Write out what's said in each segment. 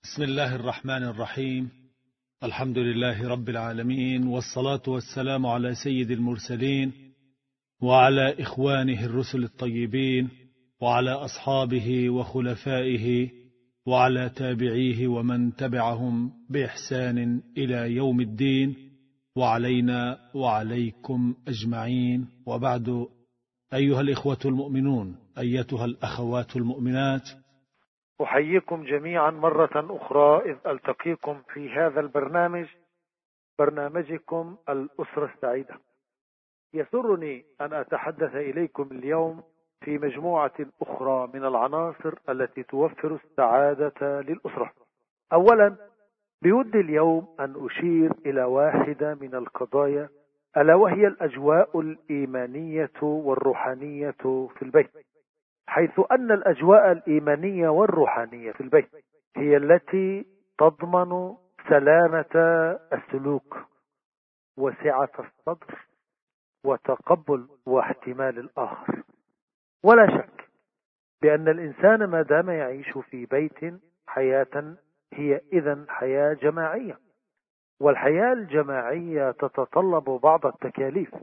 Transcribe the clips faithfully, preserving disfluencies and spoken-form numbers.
بسم الله الرحمن الرحيم. الحمد لله رب العالمين، والصلاة والسلام على سيد المرسلين وعلى إخوانه الرسل الطيبين وعلى أصحابه وخلفائه وعلى تابعيه ومن تبعهم بإحسان إلى يوم الدين، وعلينا وعليكم أجمعين. وبعد، أيها الإخوة المؤمنون، أيتها الأخوات المؤمنات، أحييكم جميعا مرة أخرى إذ ألتقيكم في هذا البرنامج، برنامجكم الأسرة السعيدة. يسرني أن أتحدث إليكم اليوم في مجموعة أخرى من العناصر التي توفر السعادة للأسرة. أولا، بودي اليوم أن أشير إلى واحدة من القضايا، ألا وهي الأجواء الإيمانية والروحانية في البيت، حيث أن الأجواء الإيمانية والروحانية في البيت هي التي تضمن سلامة السلوك وسعة الصدر وتقبل واحتمال الآخر. ولا شك بأن الإنسان ما دام يعيش في بيت حياة هي إذن حياة جماعية، والحياة الجماعية تتطلب بعض التكاليف،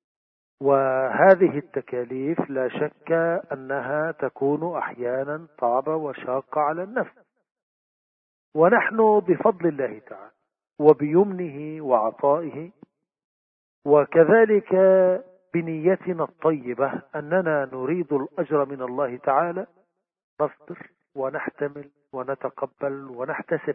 وهذه التكاليف لا شك أنها تكون أحيانا صعبة وشاقة على النفس. ونحن بفضل الله تعالى وبيمنه وعطائه وكذلك بنيتنا الطيبة أننا نريد الأجر من الله تعالى نصبر ونحتمل ونتقبل ونحتسب،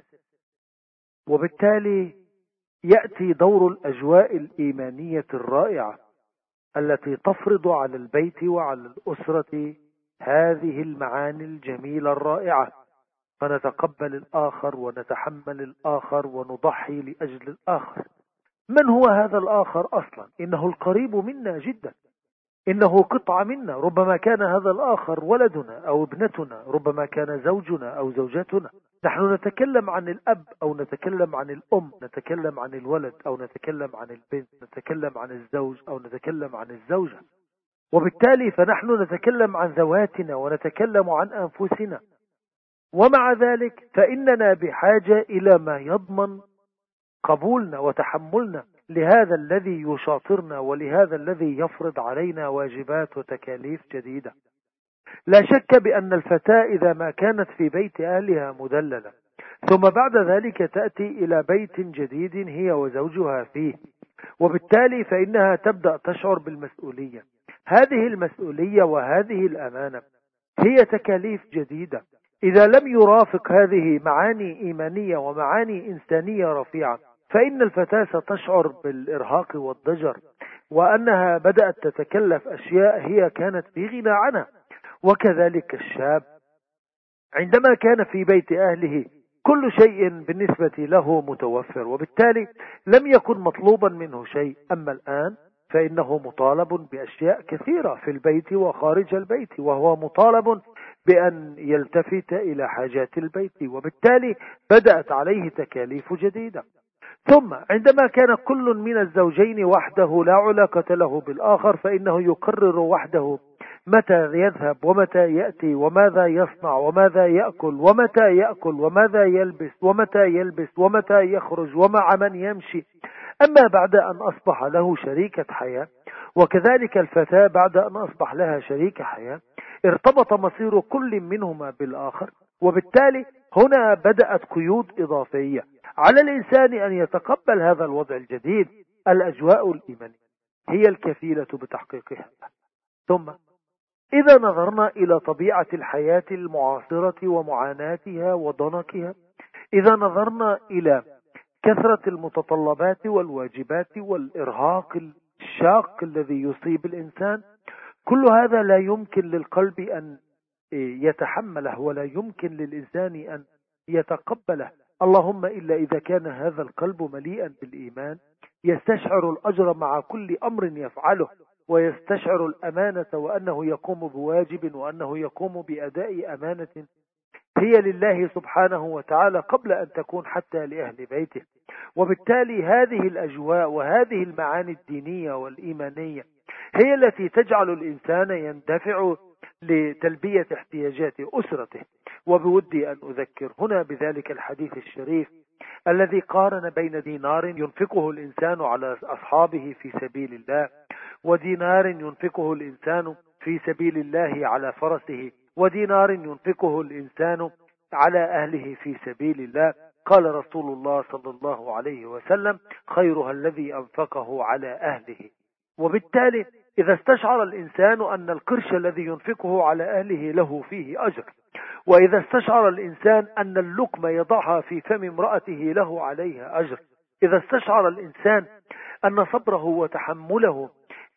وبالتالي يأتي دور الأجواء الإيمانية الرائعة التي تفرض على البيت وعلى الأسرة هذه المعاني الجميلة الرائعة، فنتقبل الآخر ونتحمل الآخر ونضحي لأجل الآخر. من هو هذا الآخر أصلا؟ إنه القريب منا جدا، إنه قطعة منا، ربما كان هذا الآخر ولدنا أو ابنتنا، ربما كان زوجنا أو زوجتنا. نحن نتكلم عن الأب أو نتكلم عن الأم، نتكلم عن الولد أو نتكلم عن البنت، نتكلم عن الزوج أو نتكلم عن الزوجة، وبالتالي فنحن نتكلم عن ذواتنا ونتكلم عن أنفسنا. ومع ذلك فإننا بحاجة إلى ما يضمن قبولنا وتحملنا لهذا الذي يشاطرنا ولهذا الذي يفرض علينا واجبات وتكاليف جديدة. لا شك بأن الفتاة إذا ما كانت في بيت أهلها مدللة ثم بعد ذلك تأتي إلى بيت جديد هي وزوجها فيه، وبالتالي فإنها تبدأ تشعر بالمسؤولية. هذه المسؤولية وهذه الأمانة هي تكاليف جديدة. إذا لم يرافق هذه معاني إيمانية ومعاني إنسانية رفيعة فإن الفتاة ستشعر بالإرهاق والضجر، وأنها بدأت تتكلف أشياء هي كانت في غنى عنها. وكذلك الشاب عندما كان في بيت أهله كل شيء بالنسبة له متوفر، وبالتالي لم يكن مطلوبا منه شيء. أما الآن فإنه مطالب بأشياء كثيرة في البيت وخارج البيت، وهو مطالب بأن يلتفت إلى حاجات البيت، وبالتالي بدأت عليه تكاليف جديدة. ثم عندما كان كل من الزوجين وحده لا علاقة له بالآخر فإنه يقرر وحده متى يذهب ومتى يأتي وماذا يصنع وماذا يأكل ومتى يأكل وماذا يلبس ومتى يلبس ومتى يخرج ومع من يمشي. أما بعد أن أصبح له شريكة حياة، وكذلك الفتاة بعد أن أصبح لها شريك حياة، ارتبط مصير كل منهما بالآخر، وبالتالي هنا بدأت قيود إضافية على الإنسان أن يتقبل هذا الوضع الجديد. الأجواء الإيمانية هي الكفيلة بتحقيقها. ثم إذا نظرنا إلى طبيعة الحياة المعاصرة ومعاناتها وضنكها، إذا نظرنا إلى كثرة المتطلبات والواجبات والإرهاق الشاق الذي يصيب الإنسان، كل هذا لا يمكن للقلب أن يتحمله ولا يمكن للإنسان أن يتقبله، اللهم إلا إذا كان هذا القلب مليئا بالإيمان يستشعر الأجر مع كل أمر يفعله، ويستشعر الأمانة وأنه يقوم بواجب وأنه يقوم بأداء أمانة هي لله سبحانه وتعالى قبل أن تكون حتى لأهل بيته. وبالتالي هذه الأجواء وهذه المعاني الدينية والإيمانية هي التي تجعل الإنسان يندفع لتلبية احتياجات أسرته. وبودي أن أذكر هنا بذلك الحديث الشريف الذي قارن بين دينار ينفقه الإنسان على أصحابه في سبيل الله، ودينار ينفقه الإنسان في سبيل الله على فرسه، ودينار ينفقه الإنسان على أهله في سبيل الله. قال رسول الله صلى الله عليه وسلم: خيرها الذي أنفقه على أهله. وبالتالي إذا استشعر الإنسان أن القرش الذي ينفقه على أهله له فيه أجر، وإذا استشعر الإنسان أن اللقمة يضعها في فم امرأته له عليها أجر، إذا استشعر الإنسان أن صبره وتحمله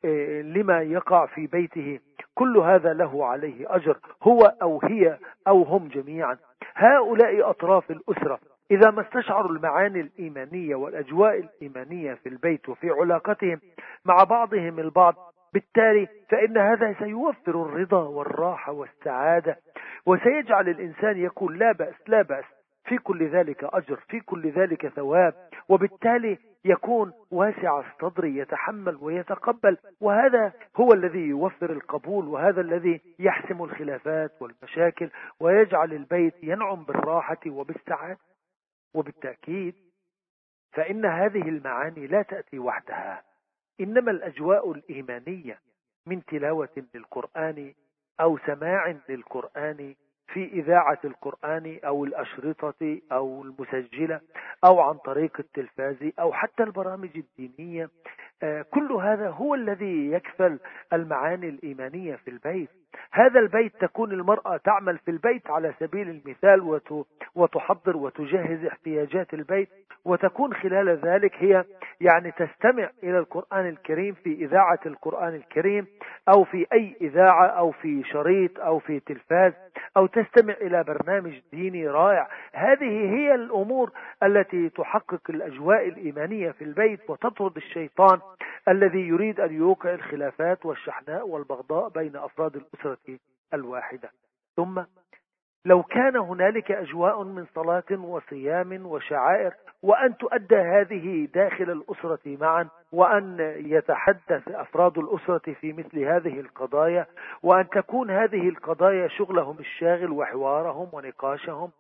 لما يقع في بيته كل هذا له عليه أجر، هو أو هي أو هم جميعا، هؤلاء أطراف الأسرة إذا ما استشعروا المعاني الإيمانية والأجواء الإيمانية في البيت وفي علاقتهم مع بعضهم البعض، بالتالي فإن هذا سيوفر الرضا والراحة والسعادة، وسيجعل الإنسان يقول لا بأس لا بأس، في كل ذلك أجر، في كل ذلك ثواب، وبالتالي يكون واسع الصدر يتحمل ويتقبل. وهذا هو الذي يوفر القبول، وهذا الذي يحسم الخلافات والمشاكل ويجعل البيت ينعم بالراحة وبالسعادة. وبالتأكيد فإن هذه المعاني لا تأتي وحدها، إنما الأجواء الإيمانية من تلاوة للقرآن أو سماع للقرآن في إذاعة القرآن أو الأشرطة أو المسجلة أو عن طريق التلفاز أو حتى البرامج الدينية، كل هذا هو الذي يكفل المعاني الإيمانية في البيت. هذا البيت تكون المرأة تعمل في البيت على سبيل المثال وتحضر وتجهز احتياجات البيت، وتكون خلال ذلك هي يعني تستمع إلى القرآن الكريم في إذاعة القرآن الكريم أو في أي إذاعة أو في شريط أو في تلفاز أو تستمع إلى برنامج ديني رائع. هذه هي الأمور التي تحقق الأجواء الإيمانية في البيت وتطرد الشيطان الذي يريد أن يوقع الخلافات والشحناء والبغضاء بين أفراد الأسرة الواحدة. ثم لو كان هنالك أجواء من صلاة وصيام وشعائر، وأن تؤدى هذه داخل الأسرة معا، وأن يتحدث أفراد الأسرة في مثل هذه القضايا، وأن تكون هذه القضايا شغلهم الشاغل وحوارهم ونقاشهم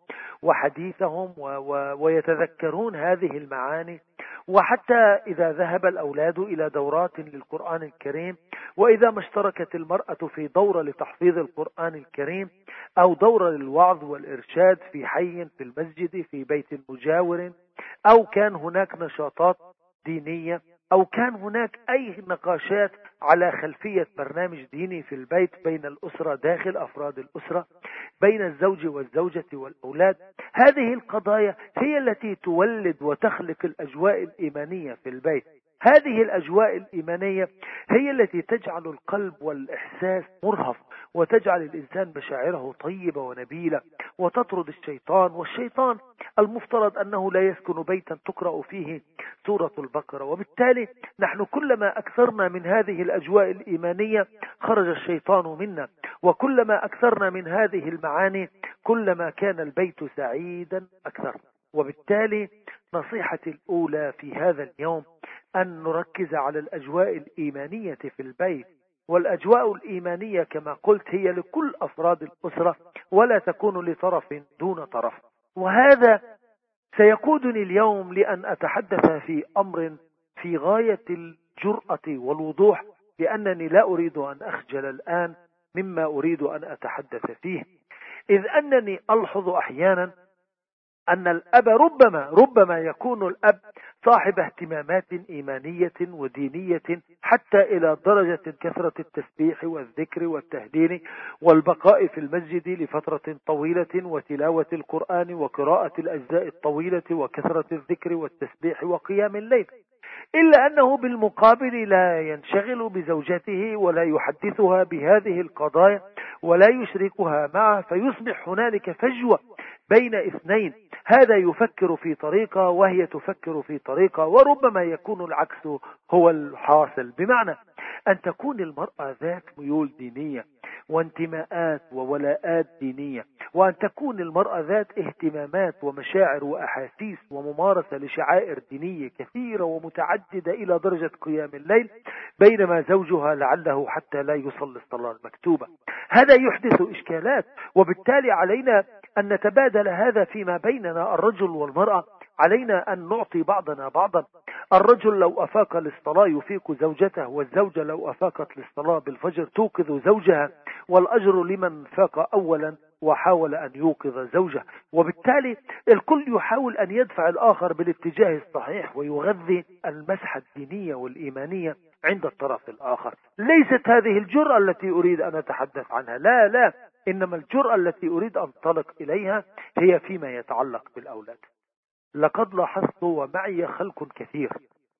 وحديثهم و و ويتذكرون هذه المعاني. وحتى إذا ذهب الأولاد إلى دورات للقرآن الكريم، وإذا ما اشتركت المرأة في دورة لتحفيظ القرآن الكريم أو دورة للوعظ والإرشاد في حي في المسجد في بيت مجاور، أو كان هناك نشاطات دينية، أو كان هناك أي نقاشات على خلفية برنامج ديني في البيت بين الأسرة داخل أفراد الأسرة بين الزوج والزوجة والأولاد، هذه القضايا هي التي تولد وتخلق الأجواء الإيمانية في البيت. هذه الأجواء الإيمانية هي التي تجعل القلب والإحساس مرهف، وتجعل الإنسان مشاعره طيبة ونبيلة، وتطرد الشيطان. والشيطان المفترض أنه لا يسكن بيتا تقرأ فيه سورة البقرة، وبالتالي نحن كلما أكثرنا من هذه الأجواء الإيمانية خرج الشيطان منا، وكلما أكثرنا من هذه المعاني كلما كان البيت سعيدا أكثر. وبالتالي نصيحتي الأولى في هذا اليوم أن نركز على الأجواء الإيمانية في البيت. والأجواء الإيمانية كما قلت هي لكل أفراد الأسرة، ولا تكون لطرف دون طرف. وهذا سيقودني اليوم لأن أتحدث في أمر في غاية الجرأة والوضوح، لأنني لا أريد أن أخجل الآن مما أريد أن أتحدث فيه، إذ أنني ألحظ أحيانا أن الأب ربما ربما يكون الأب صاحب اهتمامات إيمانية ودينية حتى إلى درجة كثرة التسبيح والذكر والتهليل والبقاء في المسجد لفترة طويلة وتلاوة القرآن وقراءة الأجزاء الطويلة وكثرة الذكر والتسبيح وقيام الليل، إلا أنه بالمقابل لا ينشغل بزوجته ولا يحدثها بهذه القضايا ولا يشركها معه، فيصبح هنالك فجوة بين اثنين، هذا يفكر في طريقة وهي تفكر في طريقة، وربما يكون العكس هو الحاصل، بمعنى أن تكون المرأة ذات ميول دينية وانتماءات وولاءات دينية، وأن تكون المرأة ذات اهتمامات ومشاعر وأحاسيس وممارسة لشعائر دينية كثيرة ومتعددة إلى درجة قيام الليل، بينما زوجها لعله حتى لا يصلي الصلاة المكتوبة. هذا يحدث إشكالات، وبالتالي علينا أن نتبادل هذا فيما بيننا الرجل والمرأة. علينا أن نعطي بعضنا بعضا. الرجل لو أفاق للصلاة يفيق زوجته، والزوجة لو أفاقت للصلاة بالفجر توقظ زوجها، والأجر لمن فاق أولا وحاول أن يوقظ زوجه. وبالتالي الكل يحاول أن يدفع الآخر بالاتجاه الصحيح ويغذي المسحة الدينية والإيمانية عند الطرف الآخر. ليست هذه الجرأة التي أريد أن أتحدث عنها، لا لا إنما الجرأة التي أريد أن أنطلق إليها هي فيما يتعلق بالأولاد. لقد لاحظت ومعي خلق كثير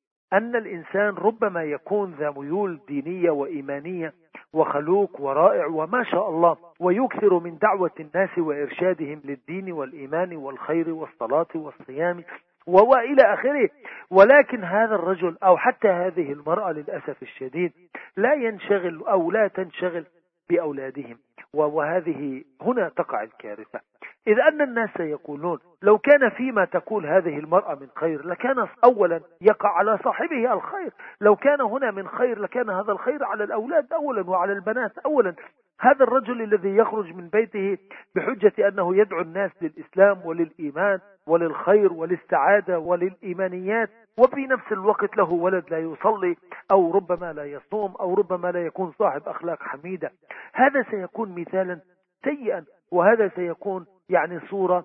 أن الإنسان ربما يكون ذا ميول دينية وإيمانية وخلوق ورائع وما شاء الله، ويكثر من دعوة الناس وإرشادهم للدين والإيمان والخير والصلاة والصيام وإلى آخره، ولكن هذا الرجل أو حتى هذه المرأة للأسف الشديد لا ينشغل أو لا تنشغل بأولادهم، وهذه هنا تقع الكارثة. إذ أن الناس يقولون لو كان فيما تقول هذه المرأة من خير لكان أولا يقع على صاحبه الخير، لو كان هنا من خير لكان هذا الخير على الأولاد أولا وعلى البنات أولا. هذا الرجل الذي يخرج من بيته بحجة أنه يدعو الناس للإسلام وللإيمان وللخير وللسعادة وللإيمانيات، وفي نفس الوقت له ولد لا يصلي أو ربما لا يصوم أو ربما لا يكون صاحب أخلاق حميدة، هذا سيكون مثالا سيئا، وهذا سيكون يعني صورة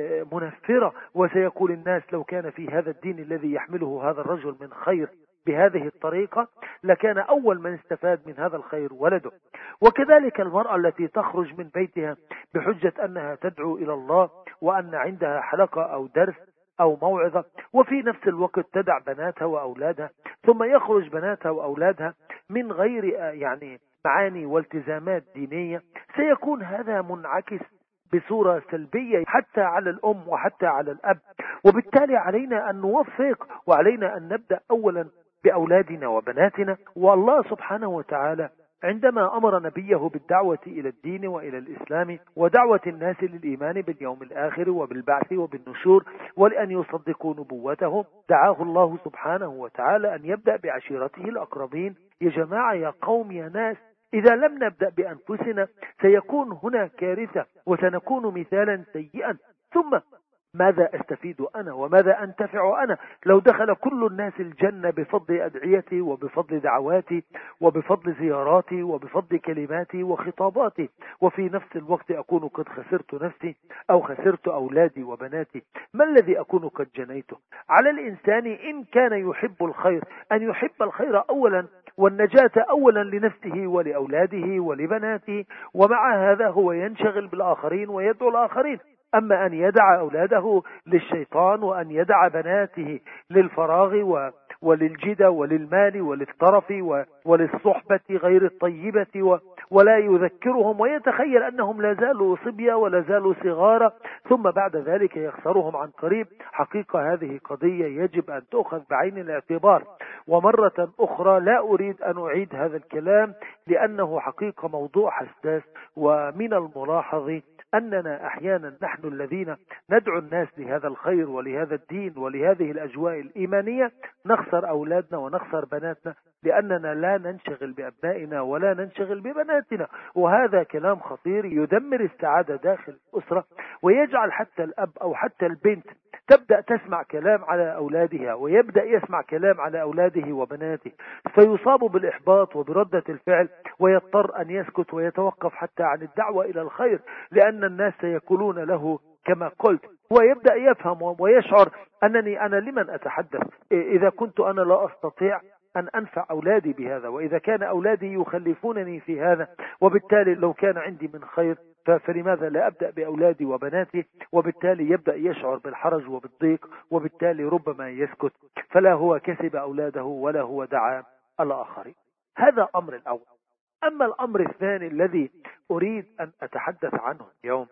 منفرة، وسيقول الناس لو كان في هذا الدين الذي يحمله هذا الرجل من خير بهذه الطريقة لكان أول من استفاد من هذا الخير ولده. وكذلك المرأة التي تخرج من بيتها بحجة أنها تدعو إلى الله وأن عندها حلقة أو درس أو موعظة، وفي نفس الوقت تدع بناتها وأولادها، ثم يخرج بناتها وأولادها من غير يعني معاني والتزامات دينية، سيكون هذا منعكس بصورة سلبية حتى على الأم وحتى على الأب. وبالتالي علينا أن نوفق، وعلينا أن نبدأ أولا بأولادنا وبناتنا. والله سبحانه وتعالى عندما أمر نبيه بالدعوة إلى الدين وإلى الإسلام ودعوة الناس للإيمان باليوم الآخر وبالبعث وبالنشور ولأن يصدقوا نبوته، دعاه الله سبحانه وتعالى أن يبدأ بعشيرته الأقربين. يا جماعة، يا قوم، يا ناس، إذا لم نبدأ بأنفسنا سيكون هنا كارثة وسنكون مثالا سيئا. ثم ماذا أستفيد أنا وماذا أنتفع أنا لو دخل كل الناس الجنة بفضل أدعيتي وبفضل دعواتي وبفضل زياراتي وبفضل كلماتي وخطاباتي، وفي نفس الوقت أكون قد خسرت نفسي أو خسرت أولادي وبناتي؟ ما الذي أكون قد جنيته؟ على الإنسان إن كان يحب الخير أن يحب الخير أولا والنجاة أولا لنفسه ولأولاده ولبناته، ومع هذا هو ينشغل بالآخرين ويدعو الآخرين. أما أن يدع أولاده للشيطان وأن يدع بناته للفراغ وللجدة وللمال وللطرف وللصحبة غير الطيبة ولا يذكرهم ويتخيل أنهم لا زالوا صبية ولا زالوا صغارا ثم بعد ذلك يخسرهم عن قريب، حقيقة هذه قضية يجب أن تأخذ بعين الاعتبار. ومرة أخرى لا أريد أن أعيد هذا الكلام لأنه حقيقة موضوع حساس، ومن الملاحظ أننا أحيانا نحن الذين ندعو الناس لهذا الخير ولهذا الدين ولهذه الأجواء الإيمانية نخسر أولادنا ونخسر بناتنا لأننا لا ننشغل بأبنائنا ولا ننشغل ببناتنا. وهذا كلام خطير يدمر السعادة داخل الأسرة، ويجعل حتى الأب أو حتى البنت تبدأ تسمع كلام على أولادها ويبدأ يسمع كلام على أولاده وبناته، فيصاب بالإحباط وبردة الفعل ويضطر أن يسكت ويتوقف حتى عن الدعوة إلى الخير، لأن الناس سيقولون له كما قلت، ويبدأ يفهم ويشعر أنني أنا لمن أتحدث إذا كنت أنا لا أستطيع أن أنفع أولادي بهذا، وإذا كان أولادي يخلفونني في هذا، وبالتالي لو كان عندي من خير فلماذا لا أبدأ بأولادي وبناتي؟ وبالتالي يبدأ يشعر بالحرج وبالضيق، وبالتالي ربما يسكت، فلا هو كسب أولاده ولا هو دعا الآخرين. هذا أمر الأول. أما الأمر الثاني الذي أريد أن أتحدث عنه اليوم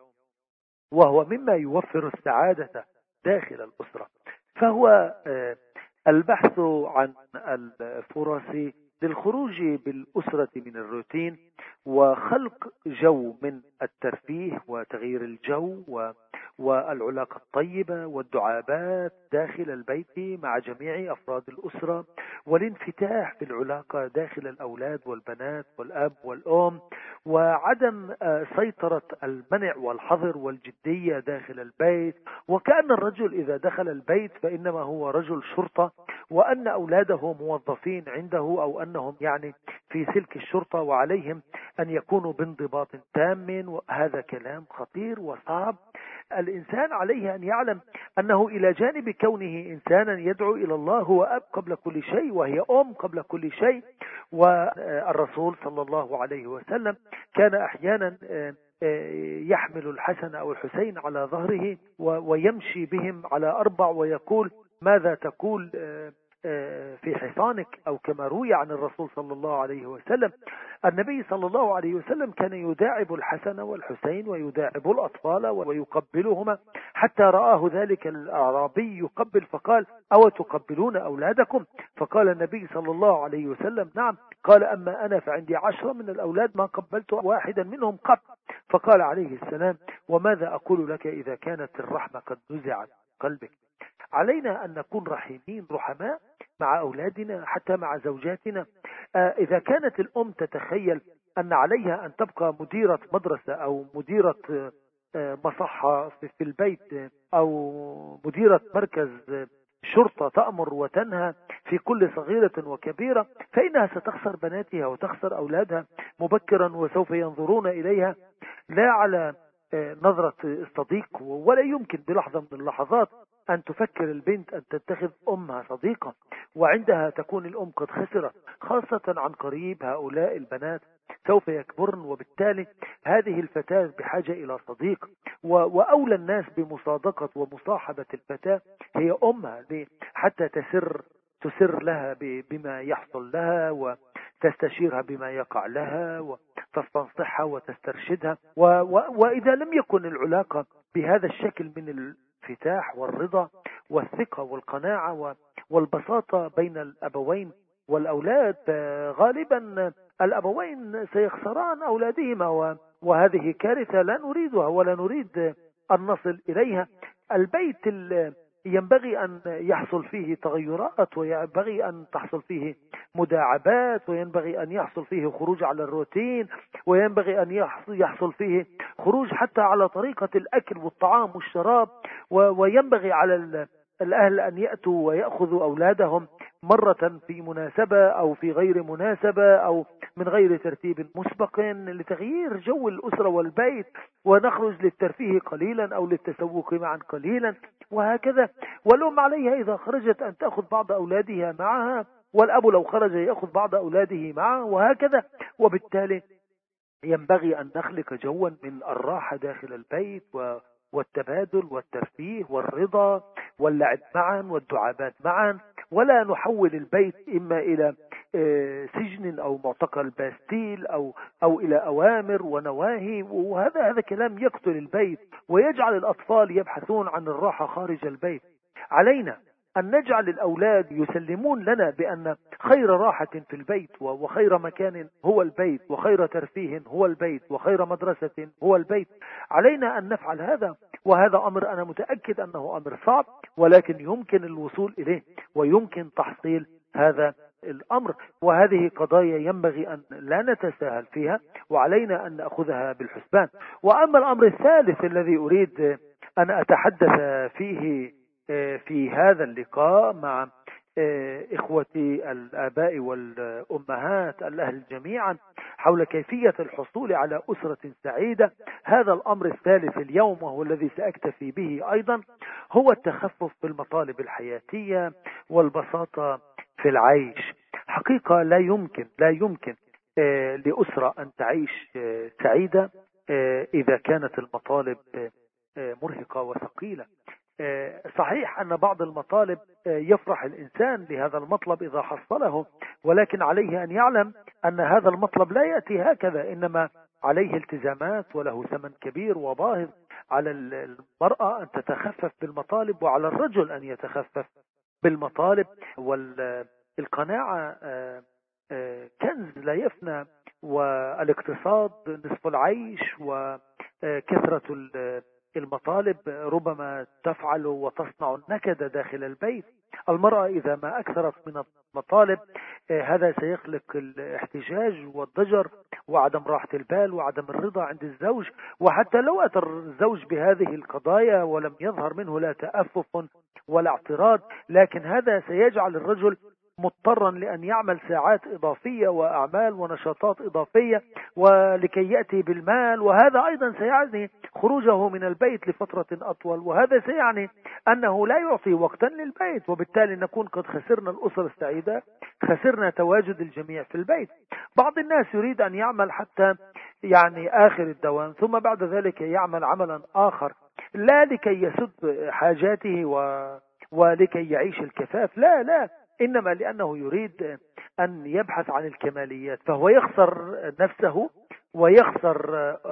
وهو مما يوفر السعادة داخل الأسرة، فهو البحث عن الفرص للخروج بالأسرة من الروتين وخلق جو من الترفيه وتغيير الجو والعلاقة الطيبة والدعابات داخل البيت مع جميع أفراد الأسرة، والانفتاح في العلاقة داخل الأولاد والبنات والأب والأم، وعدم سيطرة المنع والحظر والجدية داخل البيت، وكأن الرجل إذا دخل البيت فإنما هو رجل شرطة، وأن أولاده موظفين عنده أو أنهم يعني في سلك الشرطة وعليهم أن يكونوا بانضباط تام. وهذا كلام خطير وصعب. الإنسان عليه أن يعلم أنه إلى جانب كونه إنسانا يدعو إلى الله هو أب قبل كل شيء وهي أم قبل كل شيء. والرسول صلى الله عليه وسلم كان أحيانا يحمل الحسن أو الحسين على ظهره ويمشي بهم على أربع ويقول: ماذا تقول في حصانك؟ أو كما روي عن الرسول صلى الله عليه وسلم. النبي صلى الله عليه وسلم كان يداعب الحسن والحسين ويداعب الأطفال ويقبلهما، حتى رآه ذلك الأعرابي يقبل فقال: أو تقبلون أولادكم؟ فقال النبي صلى الله عليه وسلم: نعم. قال: أما أنا فعندي عشرة من الأولاد ما قبلت واحدا منهم قط. فقال عليه السلام: وماذا أقول لك إذا كانت الرحمة قد نزعت قلبك؟ علينا أن نكون رحيمين رحماء مع أولادنا حتى مع زوجاتنا. إذا كانت الأم تتخيل أن عليها أن تبقى مديرة مدرسة أو مديرة مصحة في البيت أو مديرة مركز شرطة تأمر وتنهى في كل صغيرة وكبيرة، فإنها ستخسر بناتها وتخسر أولادها مبكرا، وسوف ينظرون إليها لا على نظرة الصديق، ولا يمكن بلحظة من اللحظات أن تفكر البنت أن تتخذ أمها صديقة، وعندها تكون الأم قد خسرت. خاصة عن قريب هؤلاء البنات سوف يكبرن، وبالتالي هذه الفتاة بحاجة إلى صديق، وأولى الناس بمصادقة ومصاحبة الفتاة هي أمها حتى تسر تسر لها بما يحصل لها وتستشيرها بما يقع لها وتستنصحها وتسترشدها. وإذا لم يكن العلاقة بهذا الشكل من الانفتاح والرضا والثقة والقناعة والبساطة بين الأبوين والأولاد، غالبا الأبوين سيخسران أولادهما، وهذه كارثة لا نريدها ولا نريد أن نصل إليها. البيت ينبغي أن يحصل فيه تغيرات، وينبغي أن تحصل فيه مداعبات، وينبغي أن يحصل فيه خروج على الروتين، وينبغي أن يحصل فيه خروج حتى على طريقة الأكل والطعام والشراب، وينبغي على الأهل أن يأتوا ويأخذوا أولادهم مرة في مناسبة أو في غير مناسبة أو من غير ترتيب مسبق لتغيير جو الأسرة والبيت، ونخرج للترفيه قليلا أو للتسوق معا قليلا، وهكذا. والأم عليها إذا خرجت أن تأخذ بعض أولادها معها، والأب لو خرج يأخذ بعض أولاده معه، وهكذا. وبالتالي ينبغي أن نخلق جوا من الراحة داخل البيت والتبادل والترفيه والرضا واللعب معا والدعابات معا، ولا نحول البيت إما إلى سجن أو معتقل باستيل أو أو إلى أوامر ونواهي. وهذا هذا كلام يقتل البيت ويجعل الأطفال يبحثون عن الراحة خارج البيت. علينا أن نجعل الأولاد يسلمون لنا بأن خير راحة في البيت وخير مكان هو البيت، وخير ترفيه هو البيت، وخير مدرسة هو البيت. علينا أن نفعل هذا، وهذا أمر أنا متأكد أنه أمر صعب، ولكن يمكن الوصول إليه ويمكن تحصيل هذا الأمر. وهذه قضايا ينبغي أن لا نتساهل فيها، وعلينا أن نأخذها بالحسبان. وأما الأمر الثالث الذي أريد أن أتحدث فيه في هذا اللقاء مع إخوتي الآباء والأمهات الأهل جميعا حول كيفية الحصول على أسرة سعيدة، هذا الأمر الثالث اليوم وهو الذي سأكتفي به أيضا، هو التخفف في المطالب الحياتية والبساطة في العيش. حقيقة لا يمكن لا يمكن لأسرة أن تعيش سعيدة إذا كانت المطالب مرهقة وثقيلة. صحيح أن بعض المطالب يفرح الإنسان بهذا المطلب إذا حصله، ولكن عليه أن يعلم أن هذا المطلب لا يأتي هكذا، إنما عليه التزامات وله ثمن كبير وباهظ. على المرأة أن تتخفف بالمطالب، وعلى الرجل أن يتخفف بالمطالب. والقناعة كنز لا يفنى، والاقتصاد نصف العيش، وكثرة المطالب ربما تفعل وتصنع النكد داخل البيت. المرأة إذا ما أكثرت من المطالب هذا سيخلق الاحتجاج والضجر وعدم راحة البال وعدم الرضا عند الزوج. وحتى لو أتى الزوج بهذه القضايا ولم يظهر منه لا تأفف ولا اعتراض، لكن هذا سيجعل الرجل مضطرا لأن يعمل ساعات إضافية وأعمال ونشاطات إضافية ولكي يأتي بالمال، وهذا أيضا سيعني خروجه من البيت لفترة أطول، وهذا سيعني أنه لا يعطي وقتا للبيت، وبالتالي نكون قد خسرنا الأسرة السعيدة، خسرنا تواجد الجميع في البيت. بعض الناس يريد أن يعمل حتى يعني آخر الدوام، ثم بعد ذلك يعمل عملا آخر لا لكي يسد حاجاته و... ولكي يعيش الكفاف، لا لا إنما لأنه يريد أن يبحث عن الكماليات، فهو يخسر نفسه ويخسر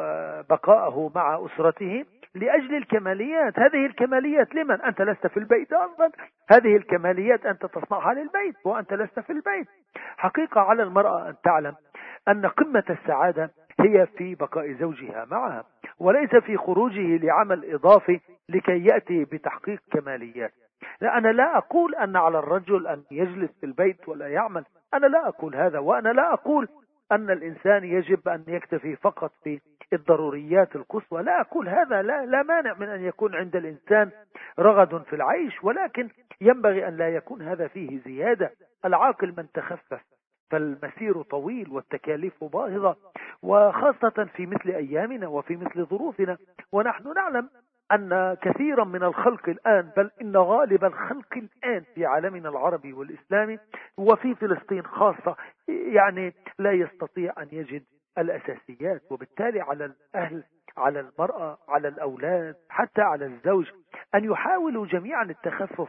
بقاءه مع أسرته لأجل الكماليات. هذه الكماليات لمن؟ أنت لست في البيت أصلا، هذه الكماليات أنت تصنعها للبيت وأنت لست في البيت. حقيقة على المرأة أن تعلم أن قمة السعادة هي في بقاء زوجها معها، وليس في خروجه لعمل إضافي لكي يأتي بتحقيق كماليات. لا، أنا لا أقول أن على الرجل أن يجلس في البيت ولا يعمل، أنا لا أقول هذا، وأنا لا أقول أن الإنسان يجب أن يكتفي فقط في الضروريات القصوى، لا أقول هذا، لا, لا مانع من أن يكون عند الإنسان رغد في العيش، ولكن ينبغي أن لا يكون هذا فيه زيادة. العاقل من تخفف، فالمسير طويل والتكاليف باهظة، وخاصة في مثل أيامنا وفي مثل ظروفنا. ونحن نعلم أن كثيرا من الخلق الآن، بل إن غالب الخلق الآن في عالمنا العربي والإسلامي وفي فلسطين خاصة يعني لا يستطيع أن يجد الأساسيات، وبالتالي على الأهل، على المرأة، على الأولاد، حتى على الزوج أن يحاولوا جميعا التخفف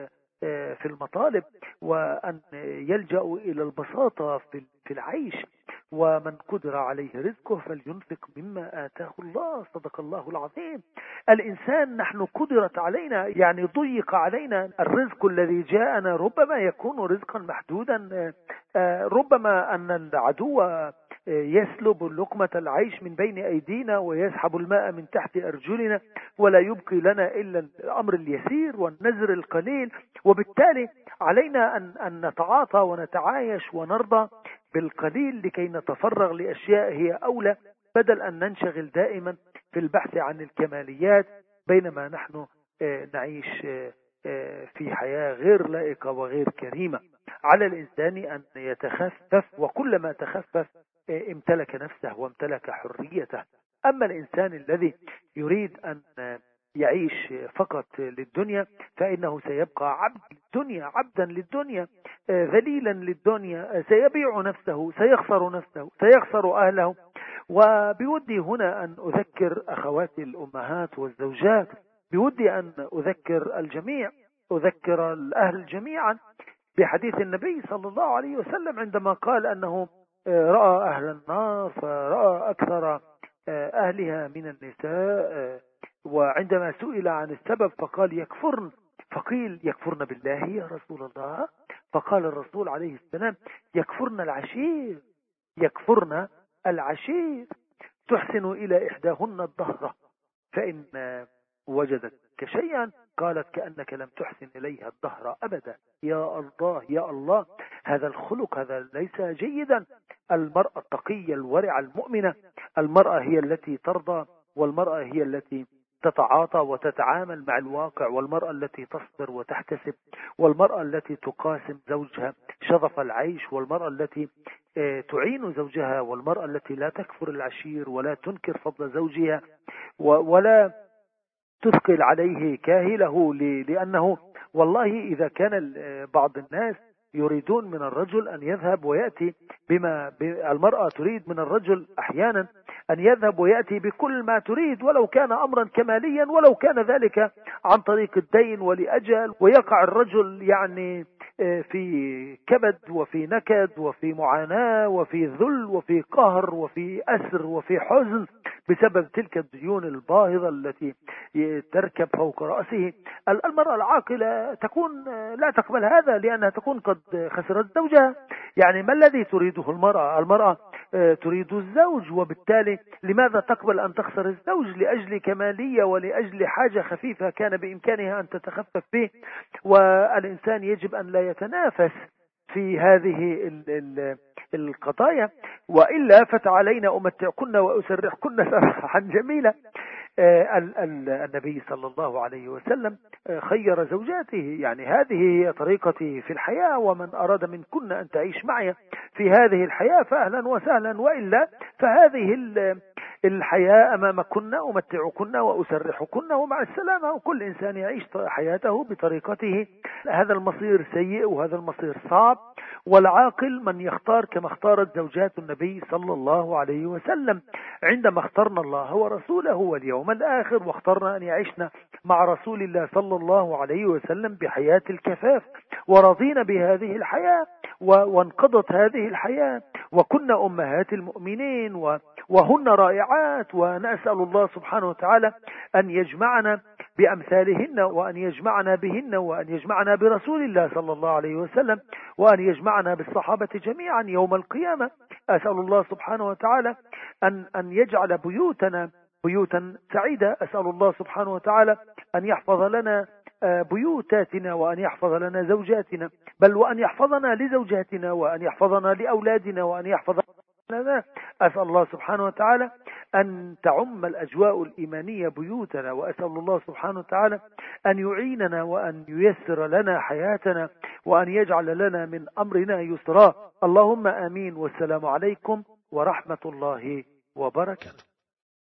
في المطالب، وأن يلجأوا إلى البساطة في العيش. ومن قدر عليه رزقه فلينفق مما آتاه الله، صدق الله العظيم. الإنسان نحن قدرت علينا، يعني ضيق علينا الرزق الذي جاءنا، ربما يكون رزقا محدودا، ربما أن العدو يسلب لقمة العيش من بين أيدينا ويسحب الماء من تحت أرجلنا، ولا يبقي لنا إلا الأمر اليسير والنزر القليل. وبالتالي علينا أن, أن نتعاطى ونتعايش ونرضى بالقليل لكي نتفرغ لأشياء هي أولى، بدل أن ننشغل دائما في البحث عن الكماليات، بينما نحن نعيش في حياة غير لائقة وغير كريمة. على الإنسان أن يتخفف، وكلما تخفف امتلك نفسه وامتلك حريته. أما الإنسان الذي يريد أن يعيش فقط للدنيا فإنه سيبقى عبد للدنيا، عبدا للدنيا، ذليلا للدنيا، سيبيع نفسه، سيخسر نفسه، سيخسر أهله. وبودي هنا أن أذكر أخواتي الأمهات والزوجات، بودي أن أذكر الجميع، أذكر الأهل جميعا بحديث النبي صلى الله عليه وسلم عندما قال أنه رأى أهل النار فرأى أكثر أهلها من النساء، وعندما سئل عن السبب فقال يكفرن، فقيل يكفرن بالله يا رسول الله؟ فقال الرسول عليه السلام يكفرن العشير، يكفرن العشير، تحسن إلى إحداهن الظهر فإن وجدت شيئا قالت كأنك لم تحسن إليها الظهر أبدا. يا الله يا الله، هذا الخلق هذا ليس جيدا. المرأة التقية الورعة المؤمنة، المرأة هي التي ترضى، والمرأة هي التي تتعاطى وتتعامل مع الواقع، والمرأة التي تصبر وتحتسب، والمرأة التي تقاسم زوجها شظف العيش، والمرأة التي تعين زوجها، والمرأة التي لا تكفر العشير ولا تنكر فضل زوجها ولا تثقل عليه كاهله، لأنه والله إذا كان بعض الناس يريدون من الرجل أن يذهب ويأتي بما المرأة تريد من الرجل أحيانا أن يذهب ويأتي بكل ما تريد، ولو كان أمرا كماليا، ولو كان ذلك عن طريق الدين ولأجل، ويقع الرجل يعني في كبد وفي نكد وفي معاناة وفي ذل وفي قهر وفي أسر وفي حزن بسبب تلك الديون الباهظة التي تركب فوق رأسه. المرأة العاقلة تكون لا تقبل هذا، لأنها تكون قد خسرت زوجها. يعني ما الذي تريده المرأة؟ المرأة تريد الزوج، وبالتالي لماذا تقبل أن تخسر الزوج؟ لأجل كمالية ولأجل حاجة خفيفة كان بإمكانها أن تتخفف به. والإنسان يجب أن لا يتنافس في هذه القضايا، وإلا فتعالينا أمتعكن وأسرحكن سراحا جميلا. النبي صلى الله عليه وسلم خير زوجاته، يعني هذه هي طريقتي في الحياة، ومن أراد منكن أن تعيش معي في هذه الحياة فأهلا وسهلا، وإلا فهذه الحياة أمامكن أمتعكن وأسرحكن ومع السلامة، وكل إنسان يعيش حياته بطريقته. هذا المصير سيء وهذا المصير صعب، والعاقل من يختار كما اختارت زوجات النبي صلى الله عليه وسلم عندما اخترنا الله ورسوله واليوم الآخر، واخترنا أن يعيشنا مع رسول الله صلى الله عليه وسلم بحياة الكفاف، ورضينا بهذه الحياة وانقضت هذه الحياة، وكنا أمهات المؤمنين وهن رائعات، ونسأل الله سبحانه وتعالى أن يجمعنا بأمثالهن، وأن يجمعنا بهن، وأن يجمعنا برسول الله صلى الله عليه وسلم، وأن يجمعنا بالصحابة جميعا يوم القيامة. أسأل الله سبحانه وتعالى أن أن يجعل بيوتنا بيوتا سعيدة. أسأل الله سبحانه وتعالى أن يحفظ لنا بيوتاتنا، وأن يحفظ لنا زوجاتنا، بل وأن يحفظنا لزوجاتنا، وأن يحفظنا لأولادنا، وأن يحفظ لنا. أسأل الله سبحانه وتعالى أن تعم الأجواء الإيمانية بيوتنا، وأسأل الله سبحانه وتعالى أن يعيننا وأن ييسر لنا حياتنا، وأن يجعل لنا من أمرنا يسرا. اللهم آمين، والسلام عليكم ورحمة الله وبركاته.